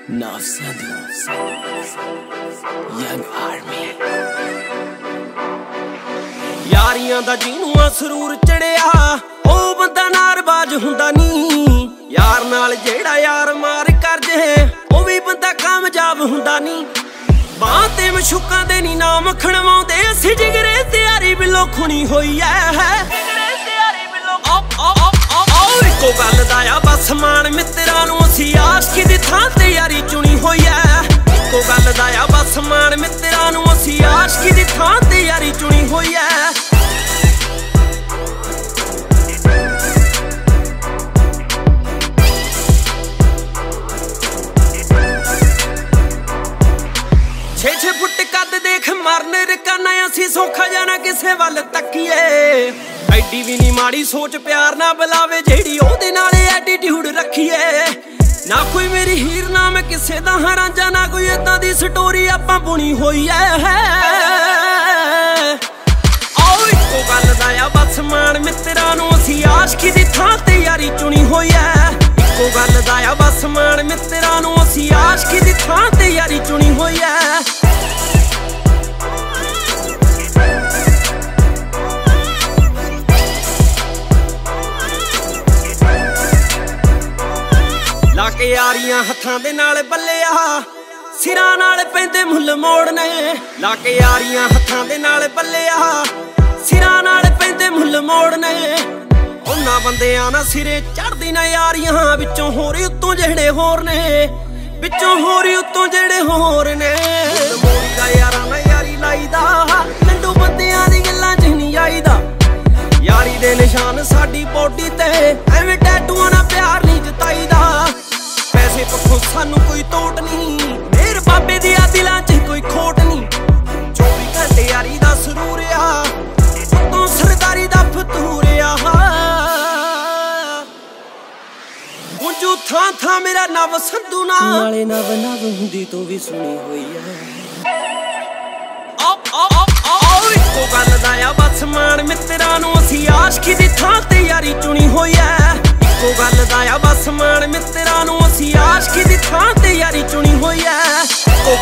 Young Army Yaariyan दा जीनूआ सरूर चढ़िया ओ बंदा नारबाज हुंदा नी यार नाल जेड़ा यार मार कर जे ओ भी बंदा कामयाब हुंदा नी बां ते मशूकां दे नी नाम खणवाउंदे असीं जिगरे त्यारी बिलो खुणी होई है इको गल दा आ बस मान मित्रां नूं असीं आशिकी दी थां ते यारी चुनी होई है इको गल दा आ बस मान मित्रां नूं असीं आशिकी दी थां ते यारी चुनी होई है छे फुट कद देख मरन रकाना असीं सौखा जाना किसे वल तकीए ऐडी भी नी माड़ी सोच प्यार ना बुलावे जेड़ी ओदे नाल एटीट्यूड रखीए ना कोई मेरी हीर ना मैं किसे दा रांझा ना कोई इदां दी स्टोरी आपां बुनी होई है आओ इको गल दा आ बस मान मित्रां नूं असीं आशिकी दी थां ते यारी चुनी होई है इको गल दा आ बस मान मित्रां नूं असीं आशिकी दी थां ते यारी चुनी होई है लाके यारियां हत्थां दे नाल बल्लिया सिरां नाल पैंदे मुੱਲ मोड़ने लाके यारियां हत्थां दे नाल बल्लिया सिरां नाल पैंदे मुੱਲ मोड़ने उन्हां बंदियां ना सिरे चढ़दी ना यारियां विचों होर उत्तों जेड़े होर ने विचों होर उत्तों जेड़े होर ने मोड़ी दा यारां ना यारी लाईदा लंडू बंदियां दी गल्लां च नहीं आईदा यारी दे निशान साडी बॉडी ते एवें टैटूआं नाल प्यार नहीं जताईदा पैसे पक्खों सानू कोई तोट नहीं मेर बाबे दी दिलां च कोई खोट नहीं 24 घंटे यारी दा सरूर आ तू सरदारी दा फतूर आ मुंजू थां थां मेरा नव संधू नाले नव नव हुंदी तो भी सुनी होई है इको गल दा आ बस मान मित्रां नूं असीं आशिकी दी थां ते यारी चुनी होई है इको गल दा आ बस मान मित्रां नूं असीं आशिकी दी थां ते यारी चुनी होई है इको